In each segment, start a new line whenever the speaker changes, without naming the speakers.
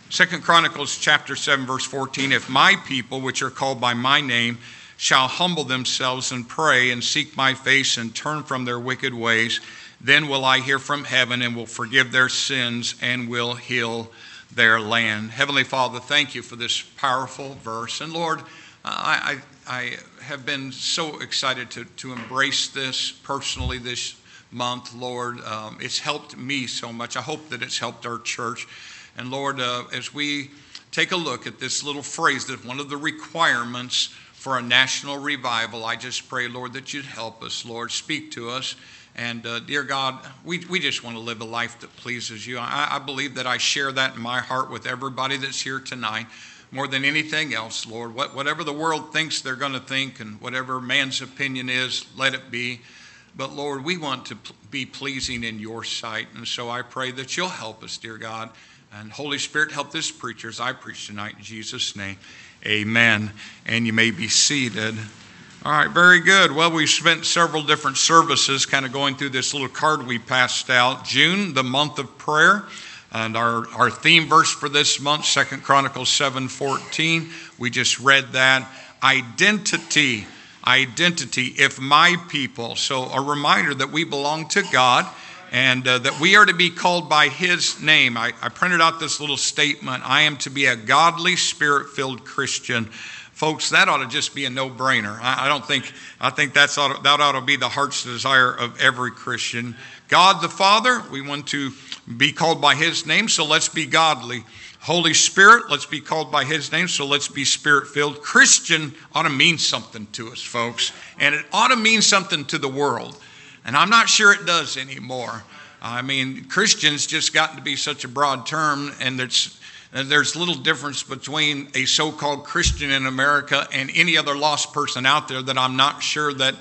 2 Chronicles chapter 7, verse 14, if my people, which are called by my name, shall humble themselves and pray and seek my face and turn from their wicked ways, then will I hear from heaven and will forgive their sins and will heal their land. Heavenly Father, thank you for this powerful verse. And Lord, I have been so excited to embrace this personally this month, Lord. It's helped me so much. I hope that it's helped our church. And Lord, as we take a look at this little phrase, that one of the requirements for a national revival, I just pray, Lord, that you'd help us, Lord, speak to us. And dear God, we just want to live a life that pleases you. I believe that I share that in my heart with everybody that's here tonight. More than anything else, Lord, whatever the world thinks they're going to think and whatever man's opinion is, let it be. But Lord, we want to be pleasing in your sight. And so I pray that you'll help us, dear God. And Holy Spirit, help this preacher as I preach tonight in Jesus' name. Amen. And you may be seated. All right, very good. Well, we spent several different services kind of going through this little card we passed out. June, the month of prayer. And our theme verse for this month, 2 Chronicles 7:14. We just read that. Identity, if my people. So a reminder that we belong to God and that we are to be called by his name. I printed out this little statement. I am to be a godly, spirit-filled Christian. Folks, that ought to just be a no-brainer. I think that ought to be the heart's desire of every Christian. God the Father, we want to be called by his name, so let's be godly. Holy Spirit, let's be called by his name, so let's be spirit-filled. Christian ought to mean something to us, folks, and it ought to mean something to the world. And I'm not sure it does anymore. I mean, Christian's just gotten to be such a broad term, and there's little difference between a so-called Christian in America and any other lost person out there that I'm not sure that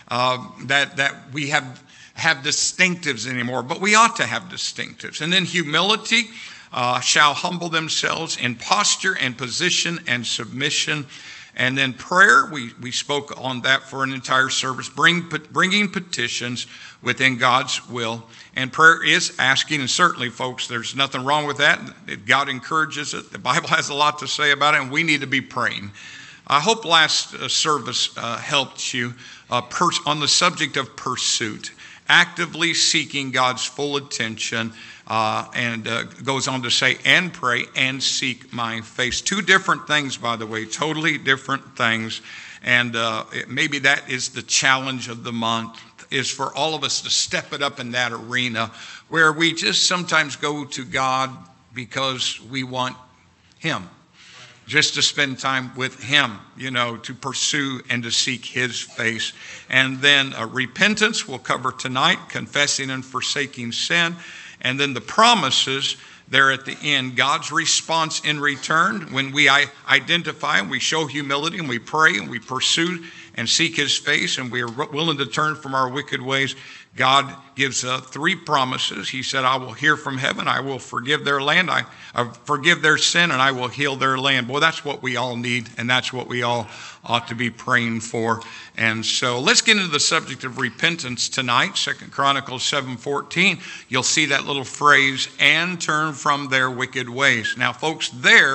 we have distinctives anymore. But we ought to have distinctives. And then humility, shall humble themselves in posture and position and submission. And then prayer, we spoke on that for an entire service, bringing petitions within God's will. And prayer is asking, and certainly, folks, there's nothing wrong with that. God encourages it. The Bible has a lot to say about it, and we need to be praying. I hope last service helped you on the subject of pursuit, actively seeking God's full attention. And goes on to say, and pray and seek my face. Two different things, by the way, totally different things. And maybe that is the challenge of the month, is for all of us to step it up in that arena where we just sometimes go to God because we want him, just to spend time with him, to pursue and to seek his face. And then repentance we'll cover tonight, confessing and forsaking sin. And then the promises there at the end, God's response in return when we identify and we show humility and we pray and we pursue and seek his face and we are willing to turn from our wicked ways. God gives three promises. He said, I will hear from heaven. I will forgive their land. I forgive their sin, and I will heal their land. Boy, that's what we all need, and that's what we all ought to be praying for. And so let's get into the subject of repentance tonight. 2 Chronicles 7:14. You'll see that little phrase, and turn from their wicked ways. Now, folks,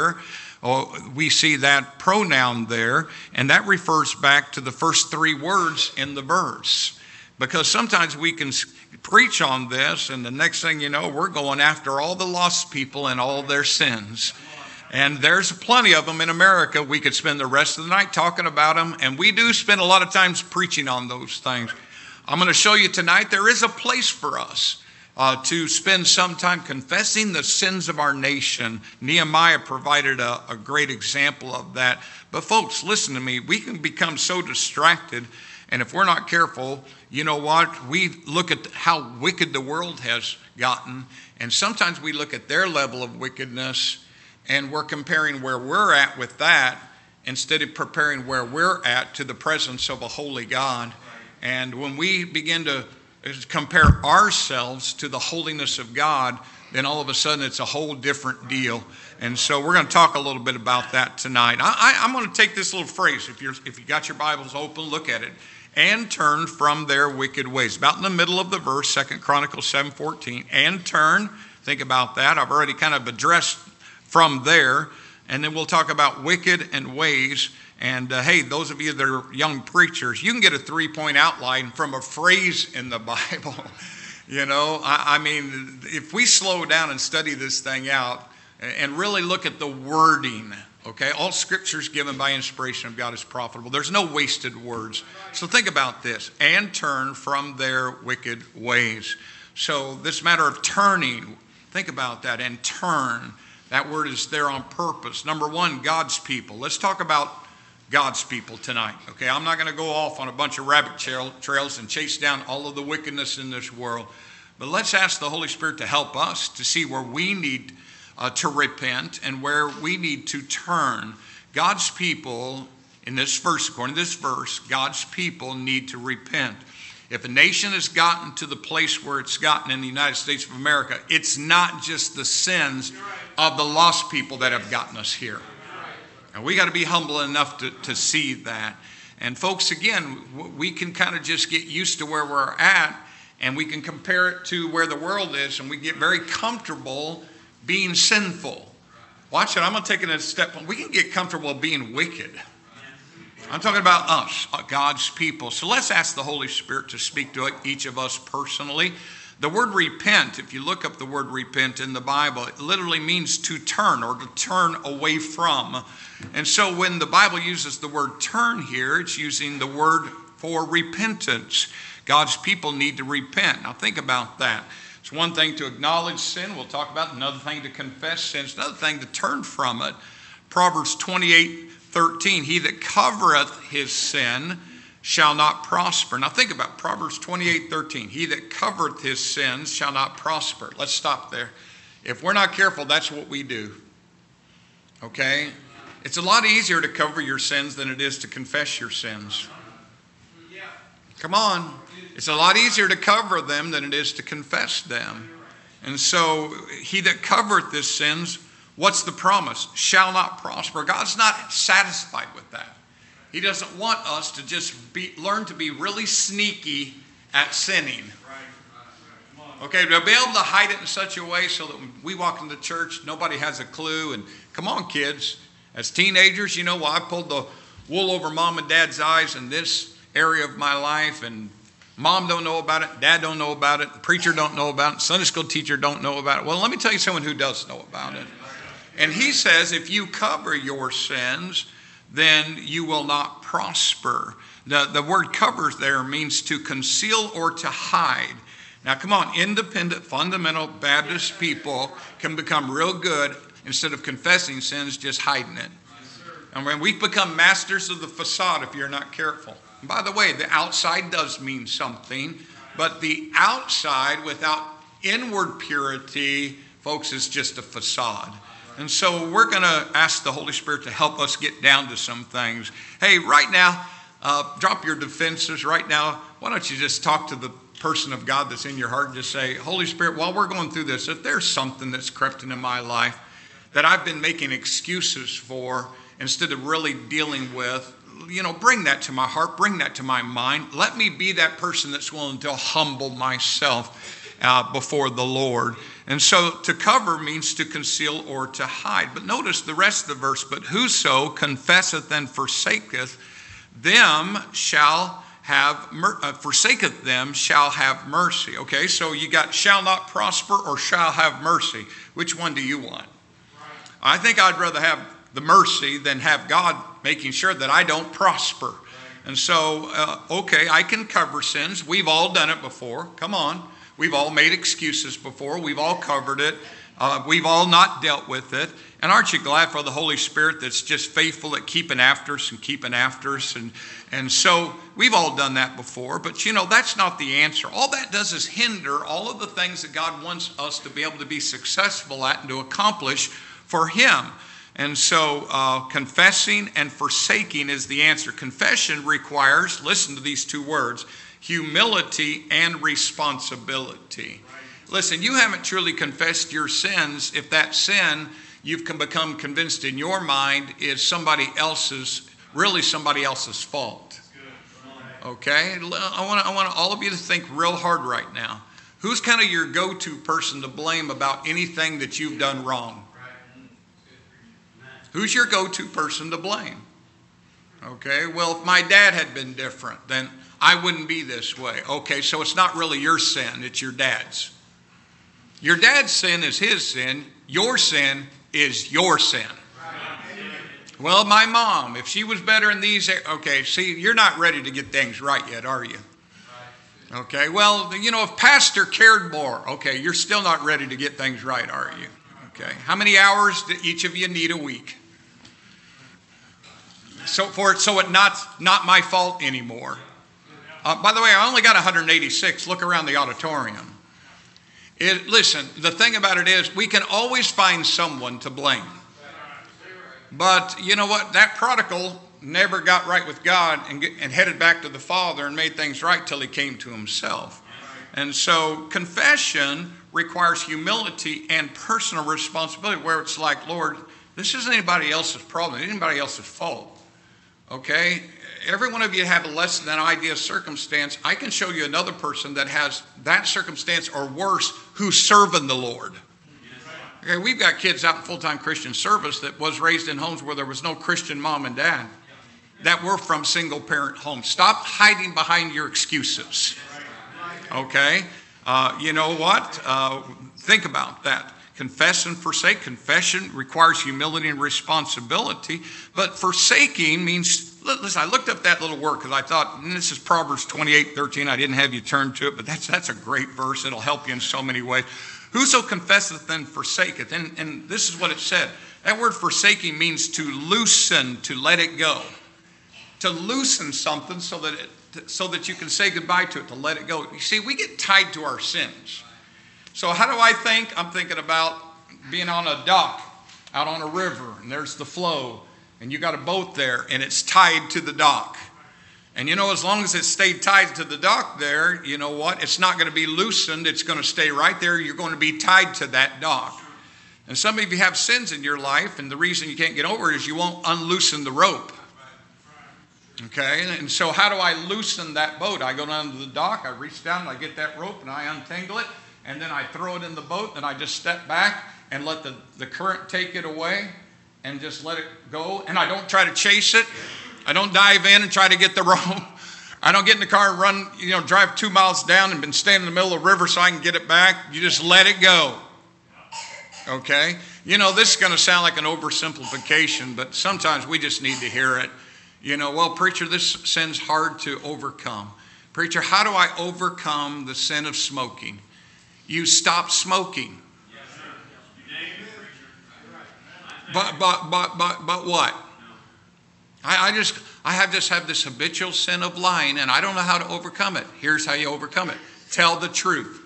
we see that pronoun there, and that refers back to the first three words in the verse. Because sometimes we can preach on this, and the next thing you know, we're going after all the lost people and all their sins. And there's plenty of them in America. We could spend the rest of the night talking about them, and we do spend a lot of times preaching on those things. I'm going to show you tonight there is a place for us to spend some time confessing the sins of our nation. Nehemiah provided a great example of that. But folks, listen to me. We can become so distracted, and if we're not careful, you know what? We look at how wicked the world has gotten, and sometimes we look at their level of wickedness, and we're comparing where we're at with that instead of preparing where we're at to the presence of a holy God. And when we begin to compare ourselves to the holiness of God, then all of a sudden it's a whole different deal. And so we're going to talk a little bit about that tonight. I'm going to take this little phrase. If you got your Bibles open, look at it. And turn from their wicked ways. About in the middle of the verse, 2 Chronicles 7:14. And turn. Think about that. I've already kind of addressed from there. And then we'll talk about wicked and ways. And hey, those of you that are young preachers, you can get a 3-point outline from a phrase in the Bible. I mean, if we slow down and study this thing out and really look at the wording, okay, all scripture is given by inspiration of God is profitable. There's no wasted words. So think about this. And turn from their wicked ways. So this matter of turning, think about that. And turn, that word is there on purpose. Number one, God's people. Let's talk about God's people tonight. Okay, I'm not going to go off on a bunch of rabbit trails and chase down all of the wickedness in this world. But let's ask the Holy Spirit to help us to see where we need to repent and where we need to turn. God's people, in this verse, according to this verse, God's people need to repent. If a nation has gotten to the place where it's gotten in the United States of America, it's not just the sins of the lost people that have gotten us here. And we got to be humble enough to see that. And folks, again, we can kind of just get used to where we're at, and we can compare it to where the world is, and we get very comfortable being sinful. Watch it. I'm going to take it a step. We can get comfortable being wicked. I'm talking about us, God's people. So let's ask the Holy Spirit to speak to each of us personally. The word repent, if you look up the word repent in the Bible, it literally means to turn or to turn away from. And so when the Bible uses the word turn here, it's using the word for repentance. God's people need to repent. Now think about that. It's one thing to acknowledge sin. We'll talk about another thing to confess sin. It's another thing to turn from it. Proverbs 28:13, he that covereth his sin shall not prosper. Now think about Proverbs 28:13. He that covereth his sins shall not prosper. Let's stop there. If we're not careful, that's what we do. Okay? It's a lot easier to cover your sins than it is to confess your sins. Come on. It's a lot easier to cover them than it is to confess them. And so he that covereth his sins, what's the promise? Shall not prosper. God's not satisfied with that. He doesn't want us to just learn to be really sneaky at sinning. Okay, to be able to hide it in such a way so that when we walk into church, nobody has a clue. And come on, kids. As teenagers, I pulled the wool over mom and dad's eyes in this area of my life. And mom don't know about it. Dad don't know about it. The preacher don't know about it. Sunday school teacher don't know about it. Well, let me tell you someone who does know about it. And he says, if you cover your sins, then you will not prosper. The word covers there means to conceal or to hide. Now, come on, independent, fundamental Baptist people can become real good instead of confessing sins, just hiding it. And when we've become masters of the facade if you're not careful. And by the way, the outside does mean something, but the outside without inward purity, folks, is just a facade. And so we're going to ask the Holy Spirit to help us get down to some things. Hey, right now, drop your defenses. Right now, why don't you just talk to the person of God that's in your heart and just say, Holy Spirit, while we're going through this, if there's something that's crept into my life that I've been making excuses for instead of really dealing with, bring that to my heart, bring that to my mind. Let me be that person that's willing to humble myself before the Lord. And so to cover means to conceal or to hide. But notice the rest of the verse, but whoso confesseth and forsaketh them shall forsaketh them shall have mercy. Okay, so you got shall not prosper or shall have mercy. Which one do you want? I think I'd rather have the mercy than have God making sure that I don't prosper. And so, okay, I can cover sins. We've all done it before. Come on. We've all made excuses before. We've all covered it. We've all not dealt with it. And aren't you glad for the Holy Spirit that's just faithful at keeping after us and keeping after us? And so we've all done that before. But, that's not the answer. All that does is hinder all of the things that God wants us to be able to be successful at and to accomplish for Him. And so confessing and forsaking is the answer. Confession requires, listen to these two words, humility and responsibility. Listen, you haven't truly confessed your sins if that sin you've become convinced in your mind is somebody else's fault. Okay? I want all of you to think real hard right now. Who's kind of your go-to person to blame about anything that you've done wrong? Who's your go-to person to blame? Okay, well, if my dad had been different, then I wouldn't be this way. Okay, so it's not really your sin, it's your dad's. Your dad's sin is his sin. Your sin is your sin. Well, my mom, if she was better in these, okay, see, you're not ready to get things right yet, are you? Okay, well, if pastor cared more, okay, you're still not ready to get things right, are you? Okay, how many hours do each of you need a week? So it's not my fault anymore. By the way, I only got 186. Look around the auditorium. Listen, the thing about it is we can always find someone to blame. But you know what? That prodigal never got right with God and headed back to the Father and made things right till he came to himself. And so confession requires humility and personal responsibility, where it's like, Lord, this isn't anybody else's problem, anybody else's fault. Okay? Every one of you have a less than ideal circumstance. I can show you another person that has that circumstance or worse who's serving the Lord. Okay, we've got kids out in full-time Christian service that was raised in homes where there was no Christian mom and dad, that were from single-parent homes. Stop hiding behind your excuses. Okay? You know what? Think about that. Confess and forsake. Confession requires humility and responsibility. But forsaking means, listen, I looked up that little word because I thought, this is Proverbs 28:13. I didn't have you turn to it, but that's a great verse. It'll help you in so many ways. Whoso confesseth and forsaketh. And this is what it said. That word forsaking means to loosen, to let it go. To loosen something so that you can say goodbye to it, to let it go. You see, we get tied to our sins. So how do I think? I'm thinking about being on a dock out on a river, and there's the flow, and you got a boat there, and it's tied to the dock. And as long as it stayed tied to the dock there, you know what? It's not going to be loosened. It's going to stay right there. You're going to be tied to that dock. And some of you have sins in your life, and the reason you can't get over it is you won't unloosen the rope. Okay, and so how do I loosen that boat? I go down to the dock, I reach down, and I get that rope, and I untangle it, and then I throw it in the boat, and I just step back and let the current take it away and just let it go. And I don't try to chase it. I don't dive in and try to get the rope. I don't get in the car and run, drive 2 miles down and been standing in the middle of the river so I can get it back. You just let it go. Okay? This is going to sound like an oversimplification, but sometimes we just need to hear it. Well, preacher, this sin's hard to overcome. Preacher, how do I overcome the sin of smoking? You stop smoking. But what? I just have this habitual sin of lying, and I don't know how to overcome it. Here's how you overcome it. Tell the truth.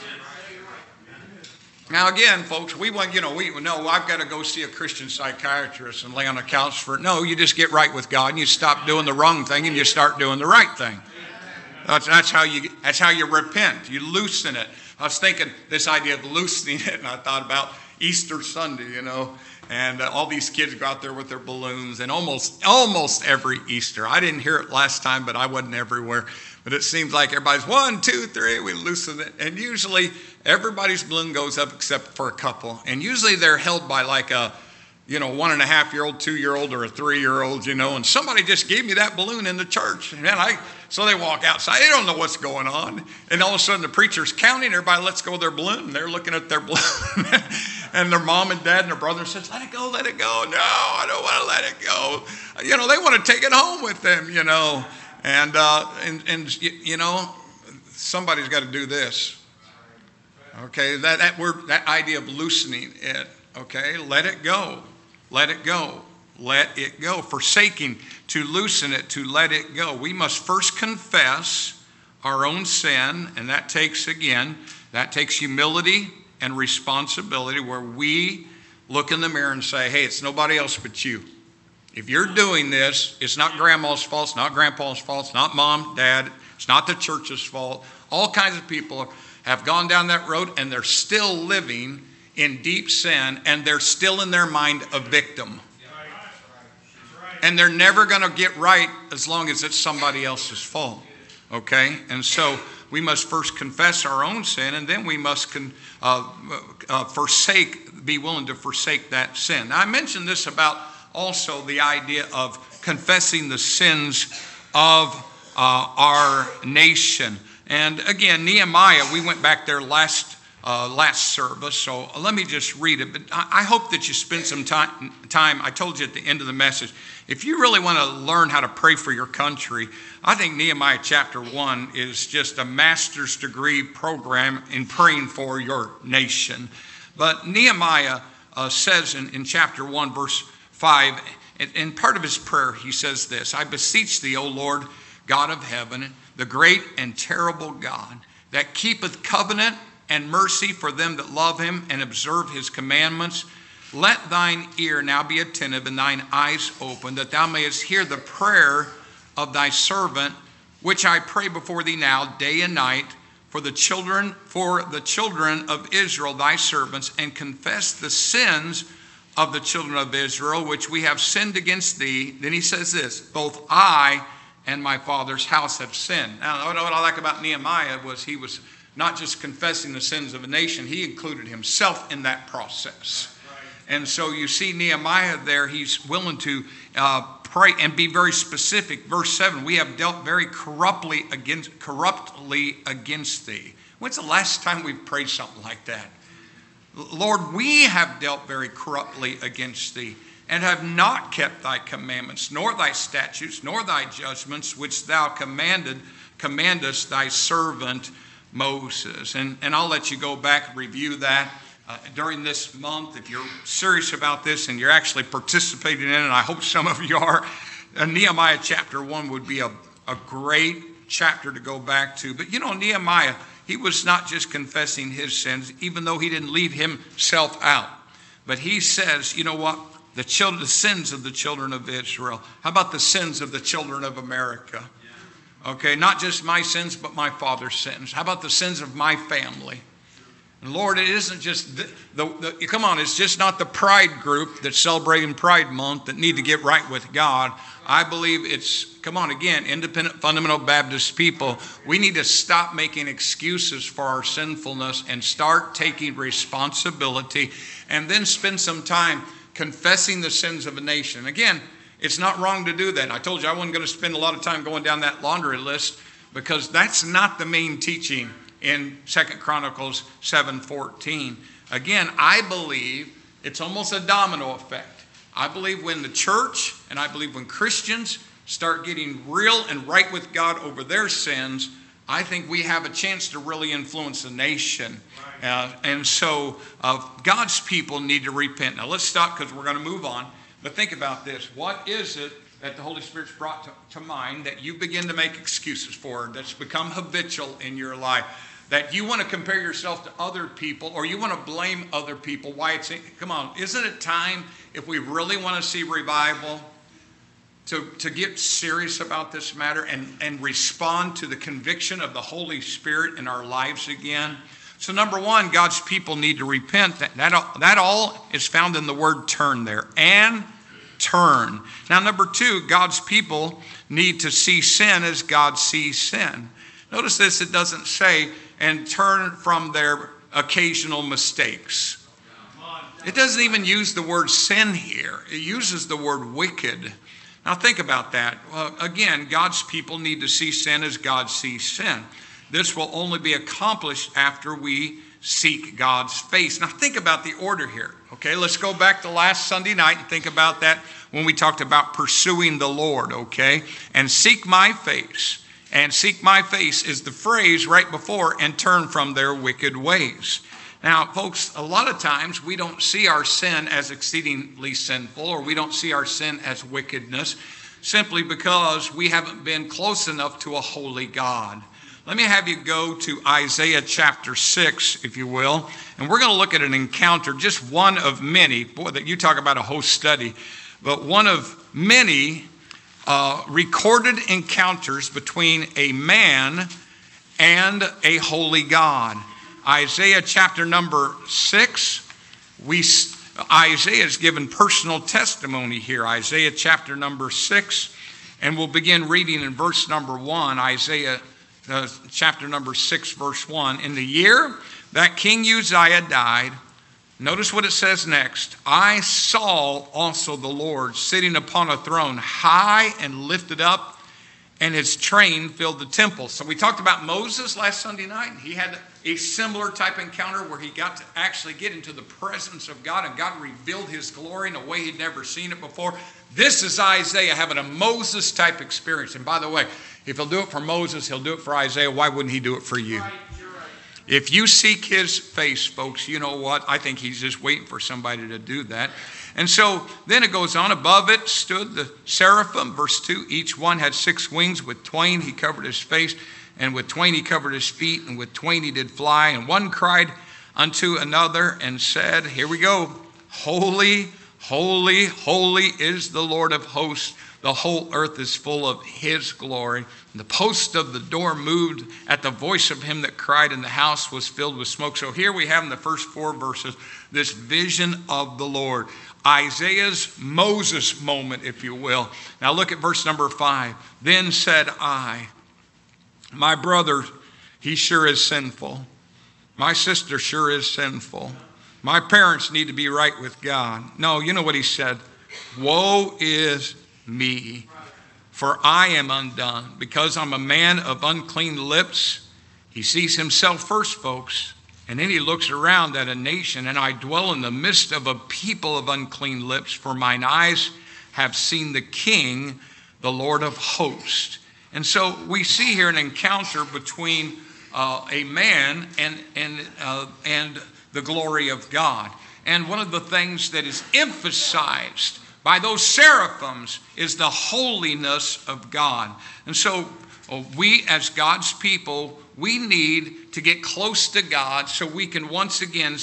Now again, folks, we know I've got to go see a Christian psychiatrist and lay on a couch no, you just get right with God and you stop doing the wrong thing and you start doing the right thing. That's how you repent. You loosen it. I was thinking this idea of loosening it, and I thought about Easter Sunday, and all these kids go out there with their balloons, and almost every Easter. I didn't hear it last time, but I wasn't everywhere. But it seems like everybody's 1, 2, 3, we loosen it. And usually everybody's balloon goes up except for a couple. And usually they're held by like a, 1.5-year-old, 2-year-old, or a 3-year-old, and somebody just gave me that balloon in the church. And so they walk outside. They don't know what's going on. And all of a sudden the preacher's counting. Everybody lets go of their balloon. And they're looking at their balloon. And their mom and dad and their brother says, let it go, let it go. No, I don't want to let it go. They want to take it home with them, And somebody's got to do this. Okay, that word, that idea of loosening it. Okay, let it go. Let it go. Let it go. Forsaking, to loosen it, to let it go. We must first confess our own sin, and that takes humility and responsibility, where we look in the mirror and say, hey, it's nobody else but you. If you're doing this, it's not grandma's fault, it's not grandpa's fault, it's not mom, dad, it's not the church's fault. All kinds of people have gone down that road, and they're still living in deep sin, and they're still in their mind a victim. And they're never going to get right as long as it's somebody else's fault. Okay? And so we must first confess our own sin, and then we must be willing to forsake that sin. Now, I mentioned this about also the idea of confessing the sins of our nation. And again, Nehemiah, we went back there last service, so let me just read it. But I hope that you spend some time. I told you at the end of the message, if you really want to learn how to pray for your country, I think Nehemiah chapter 1 is just a master's degree program in praying for your nation. But Nehemiah says in chapter 1, verse 5, in part of his prayer, he says this: I beseech thee, O Lord, God of heaven, the great and terrible God, that keepeth covenant and mercy for them that love him and observe his commandments. Let thine ear now be attentive and thine eyes open, that thou mayest hear the prayer of thy servant, which I pray before thee now, day and night, for the children of Israel, thy servants, and confess the sins of the children of Israel, which we have sinned against thee. Then he says this: both I and my father's house have sinned. Now, what I like about Nehemiah was he was not just confessing the sins of a nation, he included himself in that process. And so you see Nehemiah there, he's willing to pray and be very specific. Verse 7, we have dealt very corruptly against thee. When's the last time we've prayed something like that? Lord, we have dealt very corruptly against thee, and have not kept thy commandments, nor thy statutes, nor thy judgments, which thou commandest thy servant Moses. And I'll let you go back and review that during this month. If you're serious about this and you're actually participating in it, and I hope some of you are, Nehemiah chapter 1 would be a great chapter to go back to. But you know, Nehemiah, he was not just confessing his sins, even though he didn't leave himself out. But he says, you know what? The sins of the children of Israel. How about the sins of the children of America? Okay, not just my sins, but my father's sins. How about the sins of my family? And Lord, it isn't just come on, it's just not the pride group that's celebrating Pride Month that need to get right with God. I believe it's, come on again, independent fundamental Baptist people, we need to stop making excuses for our sinfulness and start taking responsibility, and then spend some time confessing the sins of a nation. Again, it's not wrong to do that. I told you I wasn't going to spend a lot of time going down that laundry list, because that's not the main teaching in 2 Chronicles 7:14. Again, I believe it's almost a domino effect. I believe when the church, and I believe when Christians start getting real and right with God over their sins, I think we have a chance to really influence the nation. And so God's people need to repent. Now let's stop, because we're going to move on. But think about this. What is it that the Holy Spirit's brought to mind that you begin to make excuses for, that's become habitual in your life, that you want to compare yourself to other people, or you want to blame other people? Come on, isn't it time, if we really want to see revival, to get serious about this matter and respond to the conviction of the Holy Spirit in our lives again? So number one, God's people need to repent. That all is found in the word turn there. And turn. Now number two, God's people need to see sin as God sees sin. Notice this, it doesn't say, and turn from their occasional mistakes. It doesn't even use the word sin here. It uses the word wicked. Now think about that. Again, God's people need to see sin as God sees sin. This will only be accomplished after we seek God's face. Now think about the order here. Okay, let's go back to last Sunday night and think about that when we talked about pursuing the Lord, okay? And seek my face. And seek my face is the phrase right before, and turn from their wicked ways. Now, folks, a lot of times we don't see our sin as exceedingly sinful, or we don't see our sin as wickedness, simply because we haven't been close enough to a holy God. Let me have you go to Isaiah chapter 6, if you will, and we're going to look at an encounter, just one of many. Boy, that you talk about a whole study, but one of many recorded encounters between a man and a holy God. Isaiah chapter number 6, Isaiah is given personal testimony here. Isaiah chapter number 6, and we'll begin reading in verse number 1. Isaiah chapter number 6, verse 1. In the year that King Uzziah died, Notice what it says next. I saw also the Lord sitting upon a throne, high and lifted up, and his train filled the temple. So we talked about Moses last Sunday night. He had a similar type encounter where he got to actually get into the presence of God, and God revealed his glory in a way he'd never seen it before. This is Isaiah having a Moses type experience. And by the way, if he'll do it for Moses, he'll do it for Isaiah. Why wouldn't he do it for you?
Right, you're right.
If you seek his face, folks, you know what? I think he's just waiting for somebody to do that. And so then it goes on. Above it stood the seraphim, verse 2. Each one had 6 wings. With twain he covered his face, and with twain he covered his feet, and with twain he did fly. And one cried unto another and said, here we go, holy, holy, holy is the Lord of hosts. The whole earth is full of his glory. And the post of the door moved at the voice of him that cried, and the house was filled with smoke. So here we have in the first 4 verses this vision of the Lord. Isaiah's Moses moment, if you will. Now look at verse number 5. Then said I, my brother, he sure is sinful. My sister sure is sinful. My parents need to be right with God. No, you know what he said? Woe is me, for I am undone, because I'm a man of unclean lips. He sees himself first, folks, and then he looks around at a nation, and I dwell in the midst of a people of unclean lips, for mine eyes have seen the King, the Lord of hosts. And so we see here an encounter between a man and the glory of God. And one of the things that is emphasized by those seraphims is the holiness of God. And so we as God's people, we need to get close to God so we can once again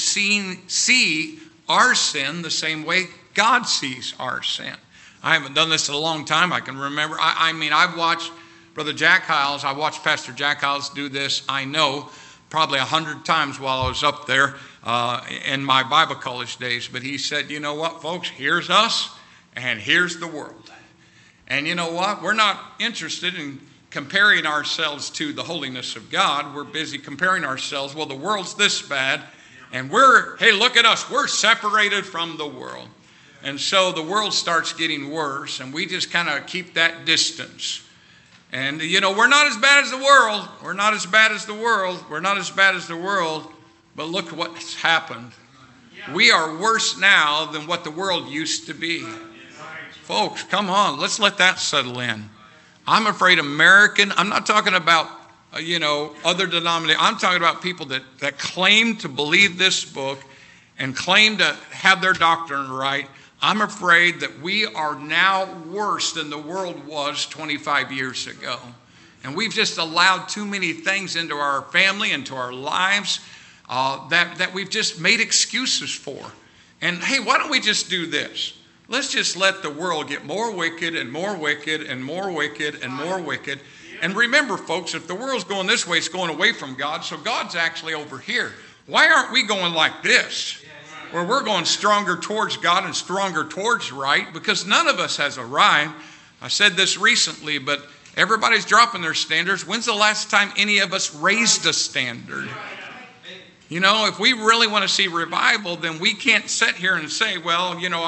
see our sin the same way God sees our sin. I haven't done this in a long time. I can remember. I've watched Brother Jack Hiles. I watched Pastor Jack Hiles do this, I know, probably 100 times while I was up there in my Bible college days. But he said, you know what, folks, here's us. And here's the world. And you know what? We're not interested in comparing ourselves to the holiness of God. We're busy comparing ourselves. Well, the world's this bad. And hey, look at us. We're separated from the world. And so the world starts getting worse. And we just kind of keep that distance. And, you know, we're not as bad as the world. We're not as bad as the world. We're not as bad as the world. But look what's happened. We are worse now than what the world used to be. Folks, come on, let's let that settle in. I'm afraid I'm not talking about, other denominations. I'm talking about people that claim to believe this book and claim to have their doctrine right. I'm afraid that we are now worse than the world was 25 years ago. And we've just allowed too many things into our family, into our lives, that we've just made excuses for. And hey, why don't we just do this? Let's just let the world get more wicked and more wicked and more wicked and more wicked. And remember, folks, if the world's going this way, it's going away from God. So God's actually over here. Why aren't we going like this? Where we're going stronger towards God and stronger towards right? Because none of us has arrived. I said this recently, but everybody's dropping their standards. When's the last time any of us raised a standard? You know, if we really want to see revival, then we can't sit here and say, well, you know,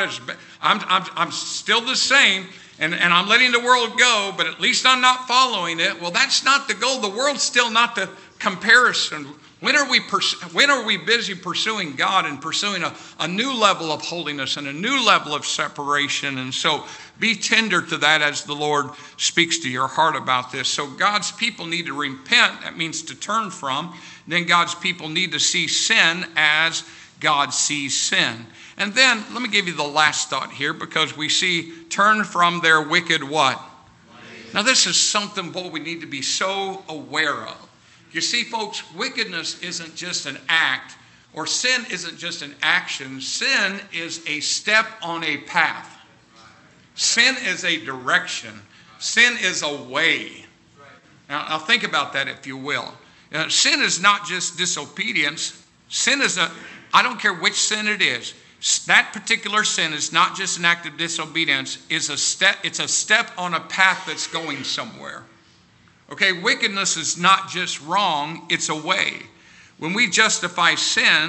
I'm still the same, and I'm letting the world go, but at least I'm not following it. Well, that's not the goal. The world's still not the comparison. When are we busy pursuing God and pursuing a new level of holiness and a new level of separation? And so be tender to that as the Lord speaks to your heart about this. So God's people need to repent. That means to turn from. Then God's people need to see sin as God sees sin. And then let me give you the last thought here, because we see turn from their wicked what? Now this is something we need to be so aware of. You see, folks, wickedness isn't just an act, or sin isn't just an action. Sin is a step on a path. Sin is a direction. Sin is a way. Now think about that, if you will. Sin is not just disobedience. Sin is I don't care which sin it is. That particular sin is not just an act of disobedience. It's a step on a path that's going somewhere. Okay, wickedness is not just wrong, it's a way. When we justify sin,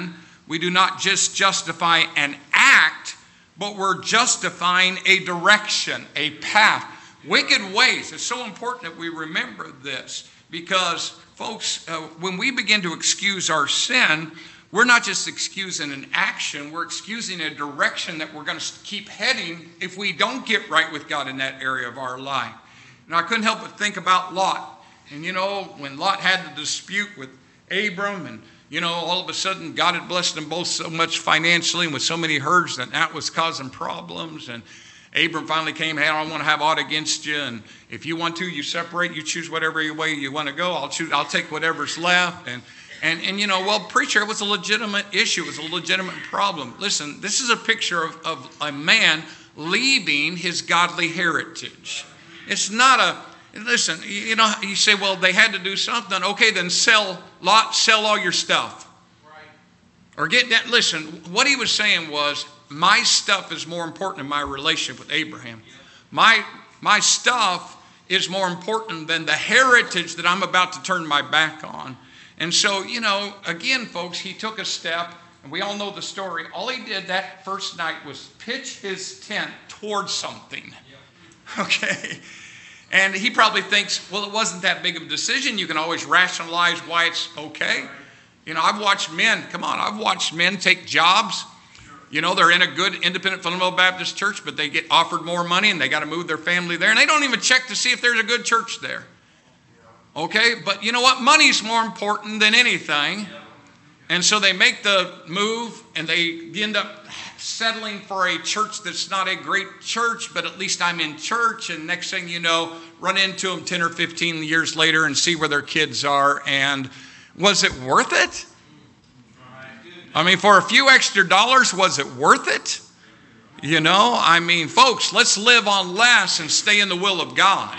We do not just justify an act, but we're justifying a direction, a path. Wicked ways. It's so important that we remember this because, folks, when we begin to excuse our sin, we're not just excusing an action, we're excusing a direction that we're going to keep heading if we don't get right with God in that area of our life. And I couldn't help but think about Lot. And when Lot had the dispute with Abram, and all of a sudden God had blessed them both so much financially and with so many herds that was causing problems. And Abram finally came, hey, I don't want to have aught against you. And if you want to, you separate, you choose whatever way you want to go. I'll take whatever's left. And preacher, it was a legitimate issue. It was a legitimate problem. Listen, this is a picture of a man leaving his godly heritage. It's not listen, you say, well, they had to do something. Okay, then sell all your stuff. Right. Or get that. Listen, what he was saying was, my stuff is more important than my relationship with Abraham. My stuff is more important than the heritage that I'm about to turn my back on. And so, again, folks, he took a step, and we all know the story. All he did that first night was pitch his tent towards something. Okay? And he probably thinks, well, it wasn't that big of a decision. You can always rationalize why it's okay. I've watched men take jobs. They're in a good independent fundamental Baptist church, but they get offered more money and they got to move their family there. And they don't even check to see if there's a good church there. Okay, but you know what? Money's more important than anything. And so they make the move and they end up settling for a church that's not a great church, but at least I'm in church. And next thing you know, run into them 10 or 15 years later and see where their kids are. And was it worth it? I mean, for a few extra dollars, was it worth it? Folks, let's live on less and stay in the will of God.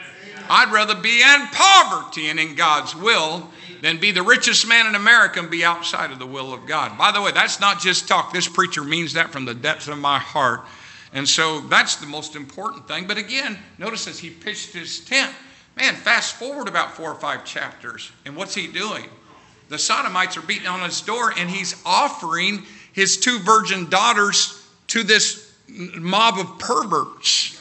I'd rather be in poverty and in God's will than be the richest man in America and be outside of the will of God. By the way, that's not just talk. This preacher means that from the depths of my heart. And so that's the most important thing. But again, notice as he pitched his tent, man, fast forward about 4 or 5 chapters. And what's he doing? The Sodomites are beating on his door, and he's offering his 2 virgin daughters to this mob of perverts.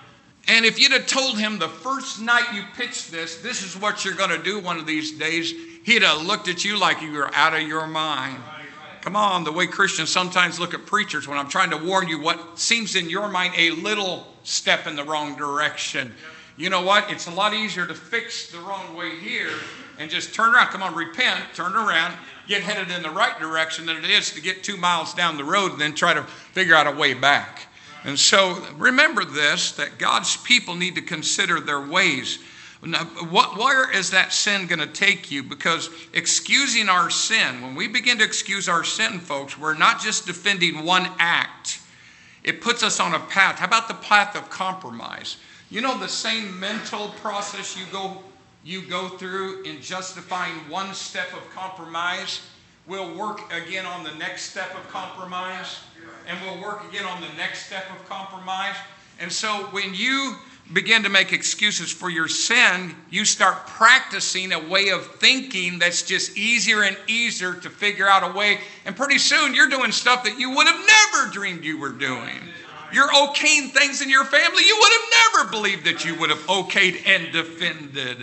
And if you'd have told him the first night you pitched this is what you're going to do one of these days, he'd have looked at you like you were out of your mind. Come on, the way Christians sometimes look at preachers when I'm trying to warn you what seems in your mind a little step in the wrong direction. You know what? It's a lot easier to fix the wrong way here and just turn around. Come on, repent, turn around, get headed in the right direction than it is to get 2 miles down the road and then try to figure out a way back. And so remember this, that God's people need to consider their ways. Now, where is that sin going to take you? Because excusing our sin, when we begin to excuse our sin, folks, we're not just defending one act. It puts us on a path. How about the path of compromise? The same mental process you go through in justifying one step of compromise will work again on the next step of compromise, and will work again on the next step of compromise. And so when you begin to make excuses for your sin, you start practicing a way of thinking that's just easier and easier to figure out a way. And pretty soon you're doing stuff that you would have never dreamed you were doing. You're okaying things in your family you would have never believed that you would have okayed and defended.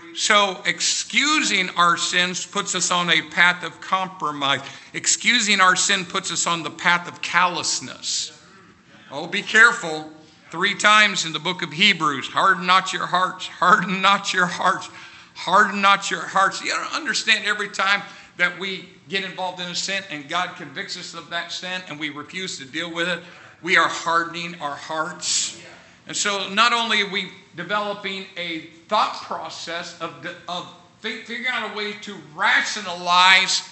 So excusing our sins puts us on a path of compromise. Excusing our sin puts us on the path of callousness. Oh, be careful. 3 times in the book of Hebrews, harden not your hearts, harden not your hearts, harden not your hearts. You don't understand, every time that we get involved in a sin and God convicts us of that sin and we refuse to deal with it, we are hardening our hearts. And so not only are we developing a thought process of figuring out a way to rationalize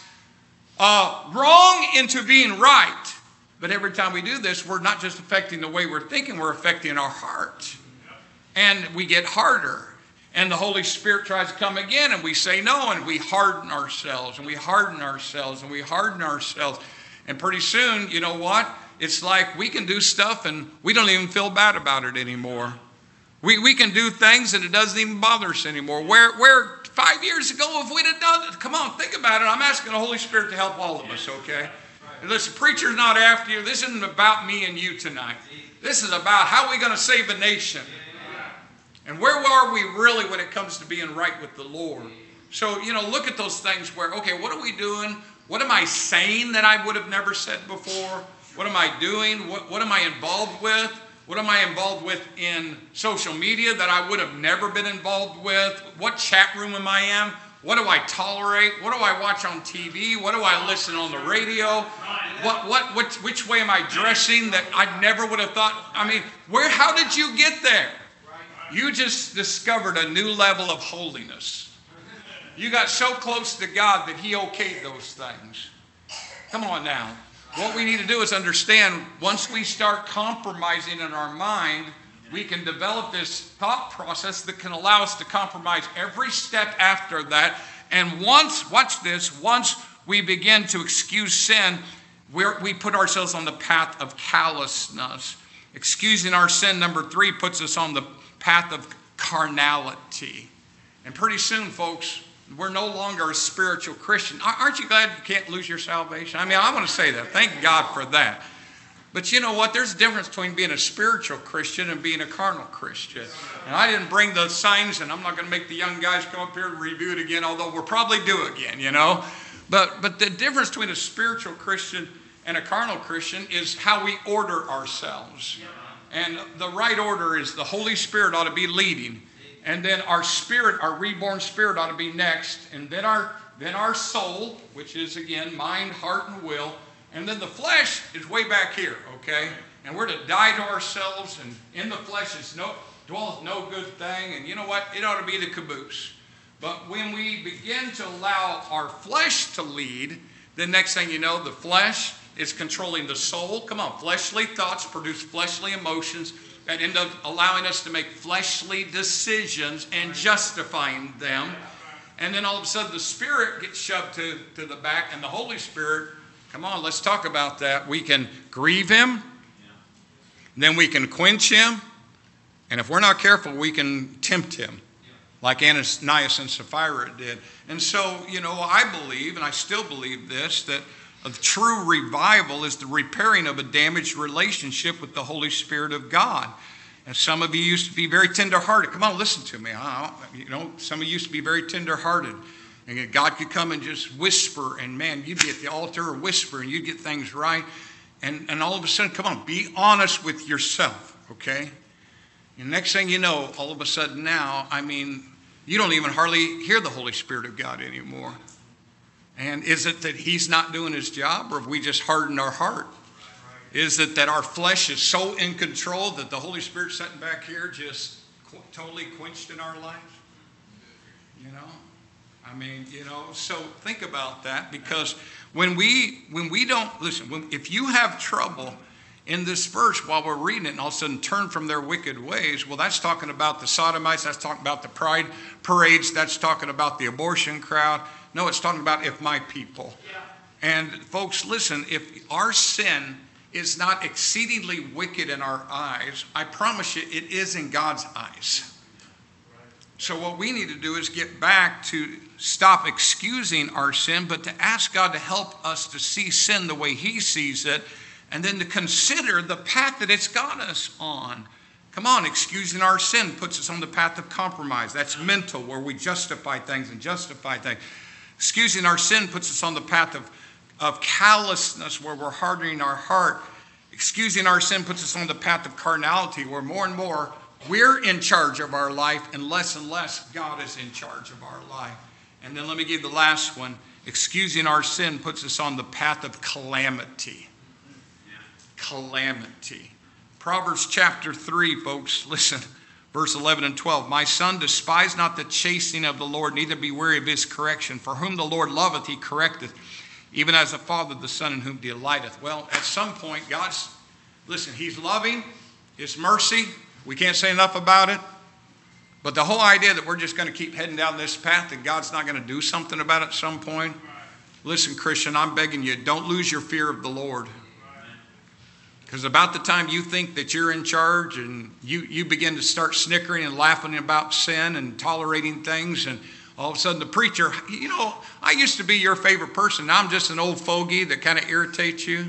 wrong into being right, but every time we do this, we're not just affecting the way we're thinking, we're affecting our heart. And we get harder. And the Holy Spirit tries to come again, and we say no, and we harden ourselves, and we harden ourselves, and we harden ourselves. And pretty soon, you know what? It's like we can do stuff, and we don't even feel bad about it anymore. We can do things, and it doesn't even bother us anymore. Where 5 years ago if we'd have done it. Come on, think about it. I'm asking the Holy Spirit to help all of us, okay? And listen, preacher's not after you. This isn't about me and you tonight. This is about how we're going to save a nation. And where are we really when it comes to being right with the Lord? So, look at those things where, okay, what are we doing? What am I saying that I would have never said before? What am I doing? What am I involved with? What am I involved with in social media that I would have never been involved with? What chat room am I in? What do I tolerate? What do I watch on TV? What do I listen on the radio? Which way am I dressing that I never would have thought? How did you get there? You just discovered a new level of holiness. You got so close to God that He okayed those things. Come on now. What we need to do is understand, once we start compromising in our mind, we can develop this thought process that can allow us to compromise every step after that. And once we begin to excuse sin, we put ourselves on the path of callousness. Excusing our sin, number 3, puts us on the path of carnality. And pretty soon, folks, we're no longer a spiritual Christian. Aren't you glad you can't lose your salvation? I want to say that. Thank God for that. But you know what? There's a difference between being a spiritual Christian and being a carnal Christian. And I didn't bring the signs, and I'm not going to make the young guys come up here and review it again, although we'll probably do it again, But the difference between a spiritual Christian and a carnal Christian is how we order ourselves. And the right order is the Holy Spirit ought to be leading. And then our spirit, our reborn spirit, ought to be next. And then our soul, which is, again, mind, heart, and will. And then the flesh is way back here, okay? And we're to die to ourselves. And in the flesh dwelleth no good thing. And you know what? It ought to be the caboose. But when we begin to allow our flesh to lead, then next thing you know, the flesh is controlling the soul. Come on, fleshly thoughts produce fleshly emotions that end up allowing us to make fleshly decisions and justifying them. And then all of a sudden the Spirit gets shoved to the back, and the Holy Spirit, come on, let's talk about that. We can grieve Him, then we can quench Him, and if we're not careful, we can tempt Him, like Ananias and Sapphira did. And so, I believe, and I still believe this, that a true revival is the repairing of a damaged relationship with the Holy Spirit of God. And some of you used to be very tender-hearted. Come on, listen to me. Some of you used to be very tender-hearted. And God could come and just whisper, and man, you'd be at the altar or whisper, and you'd get things right. And all of a sudden, come on, be honest with yourself, okay? And next thing you know, all of a sudden now, you don't even hardly hear the Holy Spirit of God anymore. And is it that He's not doing His job, or have we just hardened our heart? Is it that our flesh is so in control that the Holy Spirit sitting back here just totally quenched in our life? So think about that, because when we don't, listen, if you have trouble in this verse while we're reading it and all of a sudden turn from their wicked ways, well, that's talking about the sodomites, that's talking about the pride parades, that's talking about the abortion crowd. No, it's talking about if my people. Yeah. And folks, listen, if our sin is not exceedingly wicked in our eyes, I promise you it is in God's eyes. So what we need to do is get back to stop excusing our sin, but to ask God to help us to see sin the way He sees it, and then to consider the path that it's got us on. Come on, excusing our sin puts us on the path of compromise. That's mental, where we justify things and justify things. Excusing our sin puts us on the path of callousness, where we're hardening our heart. Excusing our sin puts us on the path of carnality, where more and more we're in charge of our life and less God is in charge of our life. And then let me give the last one. Excusing our sin puts us on the path of calamity. Calamity. Proverbs chapter 3, folks, listen. Verse 11 and 12, my son, despise not the chastening of the Lord, neither be weary of His correction. For whom the Lord loveth, He correcteth, even as a father the son in whom delighteth. Well, at some point, He's loving, His mercy. We can't say enough about it. But the whole idea that we're just going to keep heading down this path and God's not going to do something about it at some point. Listen, Christian, I'm begging you, don't lose your fear of the Lord. Because about the time you think that you're in charge and you begin to start snickering and laughing about sin and tolerating things, and All of a sudden the preacher, I used to be your favorite person. Now I'm just an old fogey that kind of irritates you.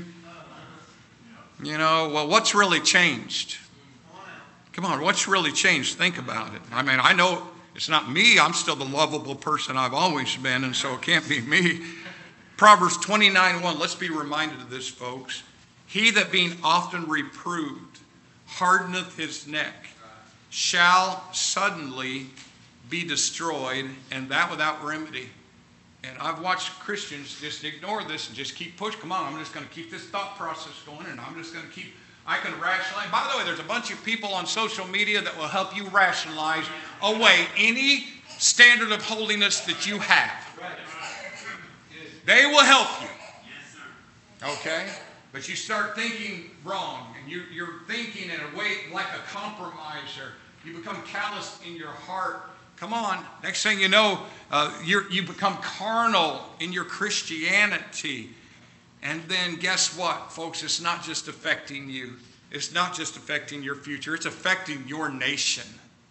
Well, what's really changed? Come on, what's really changed? Think about it. I mean, I know it's not me. I'm still the lovable person I've always been, and so it can't be me. Proverbs 29:1. Let's be reminded of this, folks. He that being often reproved hardeneth his neck shall suddenly be destroyed, and that without remedy. And I've watched Christians just ignore this and just keep pushing. Come on, I'm just going to keep this thought process going, and I'm just going to keep, I can rationalize. By the way, there's a bunch of people on social media that will help you rationalize away any standard of holiness that you have. They will help you. Okay? But you start thinking wrong, and you're thinking in a way like a compromiser. You become callous in your heart. Come on. Next thing you know, you become carnal in your Christianity. And then guess what, folks? It's not just affecting you. It's not just affecting your future. It's affecting your nation.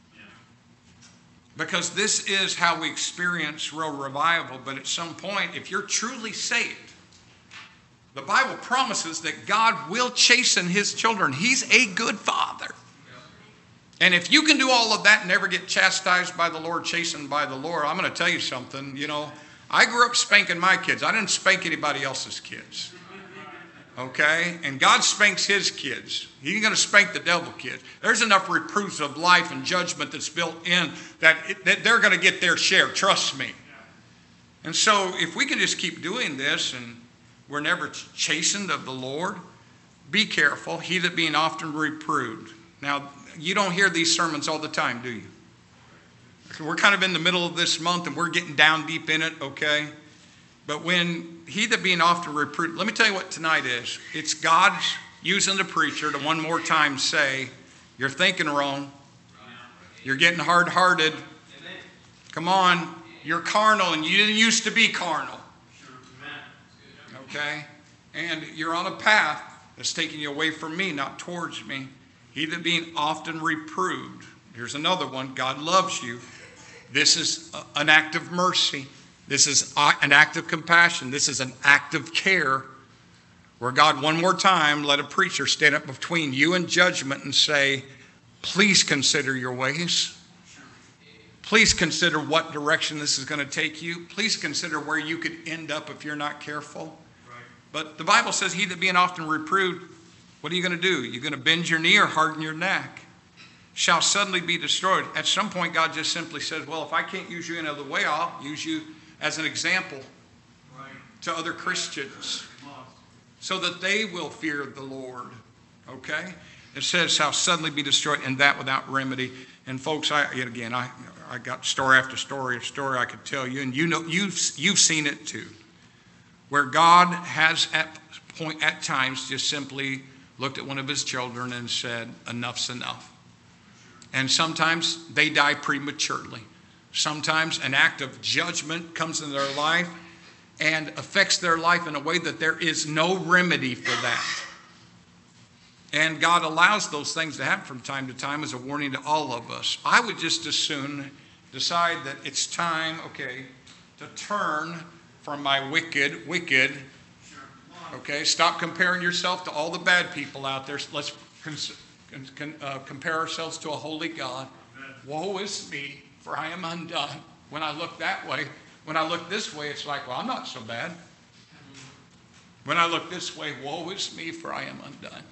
Because this is how we experience real revival. But at some point, if you're truly saved, the Bible promises that God will chasten his children. He's a good father. And if you can do all of that and never get chastised by the Lord, chastened by the Lord, I'm going to tell you something. I grew up spanking my kids. I didn't spank anybody else's kids. Okay? And God spanks his kids. He ain't going to spank the devil kids. There's enough reproofs of life and judgment that's built in that they're going to get their share. Trust me. And so if we can just keep doing this and we're never chastened of the Lord, be careful. He that being often reproved. Now, you don't hear these sermons all the time, do you? We're kind of in the middle of this month and we're getting down deep in it, okay? But when he that being often reproved, let me tell you what tonight is. It's God's using the preacher to one more time say, you're thinking wrong. You're getting hard-hearted. Come on. You're carnal and you didn't used to be carnal. Okay? And you're on a path that's taking you away from me, not towards me. He that being often reproved. Here's another one. God loves you. This is an act of mercy. This is an act of compassion. This is an act of care where God one more time let a preacher stand up between you and judgment and say, please consider your ways. Please consider what direction this is going to take you. Please consider where you could end up if you're not careful. But the Bible says he that being often reproved, what are you going to do? You're going to bend your knee or harden your neck? Shall suddenly be destroyed. At some point, God just simply says, well, if I can't use you another way, I'll use you as an example to other Christians so that they will fear the Lord. Okay? It says, shall suddenly be destroyed, and that without remedy. And folks, I got story after story of story I could tell you, and you've seen it too, where God has at times just simply looked at one of his children and said, enough's enough. And sometimes they die prematurely. Sometimes an act of judgment comes in their life and affects their life in a way that there is no remedy for that. And God allows those things to happen from time to time as a warning to all of us. I would just as soon decide that it's time, to turn from my wicked. Okay, stop comparing yourself to all the bad people out there. Let's compare ourselves to a holy God. Woe is me, for I am undone. When I look that way, when I look this way, it's like, well, I'm not so bad. When I look this way, woe is me, for I am undone.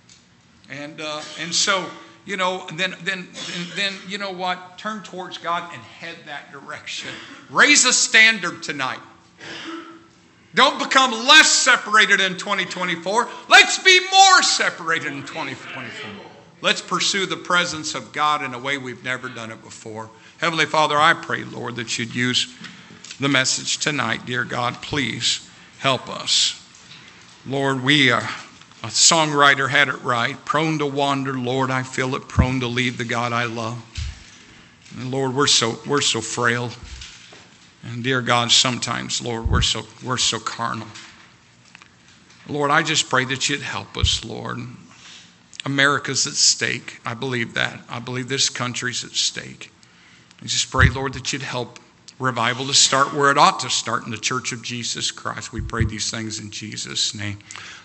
And so, then you know what? Turn towards God and head that direction. Raise a standard tonight. Don't become less separated in 2024. Let's be more separated in 2024. Let's pursue the presence of God in a way we've never done it before. Heavenly Father, I pray, Lord, that you'd use the message tonight. Dear God, please help us. Lord, a songwriter had it right. Prone to wander, Lord, I feel it. Prone to leave the God I love. And Lord, we're so frail. And dear God, sometimes, Lord, we're so carnal. Lord, I just pray that you'd help us, Lord. America's at stake. I believe that. I believe this country's at stake. I just pray, Lord, that you'd help revival to start where it ought to start, in the church of Jesus Christ. We pray these things in Jesus' name.